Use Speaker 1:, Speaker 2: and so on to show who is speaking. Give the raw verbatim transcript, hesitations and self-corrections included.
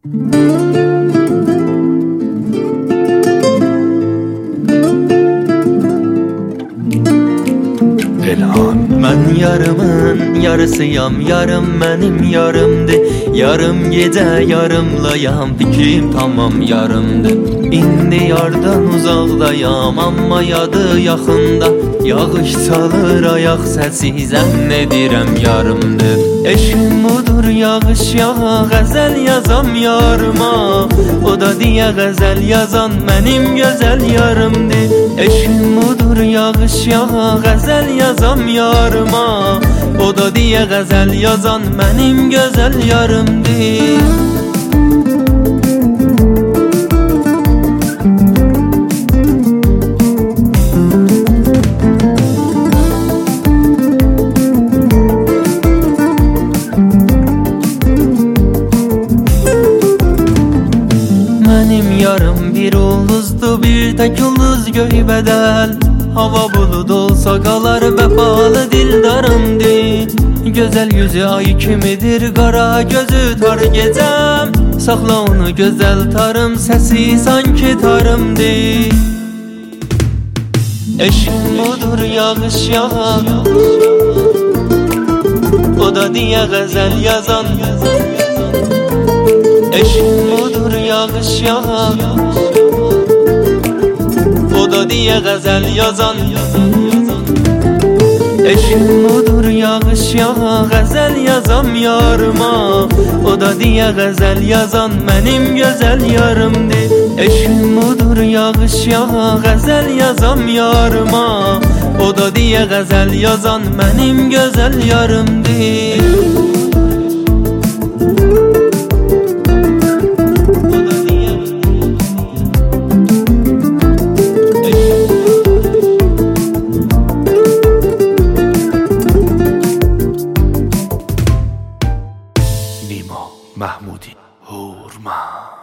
Speaker 1: Elhan. Mən yarımın yarısıyam, yarım mənim yarımdır. Yarım gecə yarımlayam, fikrim tamam yarımdır. İndi yardan uzaqdayam, amma yadı yaxında. Yağış çalır ayaq səsi, zənn edirəm yarımdır. Eşim budur yağış yağa, qəzəl yazam yarıma. O da deyə qəzəl yazan mənim gözəl yarımdır. Eşim budur yağış yağa, qəzəl yazam yarıma. O da deyə qəzəl yazan mənim gözəl yarımdır. Mənim yarım bir ulduzdu, bir tək ulduz göy bədəl. Hava bulud olsa qalar vəfalı dildarımdır. Gözəl yüzü ay kimidir, qara gözü tar gecəm. Saxla onu gözəl tarım, səsi sanki tarımdır. Eşim budur yağış yağa, o da deyə qəzəl yazan. Eşim budur yağış yağa, o da deyə qəzəl yazan. Eşim budur yağış yağa, qəzəl yazam yarıma. O da deyə qəzəl yazan mənim gözəl yarımdır. Eşim budur yağış yağa, qəzəl yazam yarıma. O da deyə qəzəl yazan mənim gözəl yarımdır.
Speaker 2: نیما محمودی هورمن.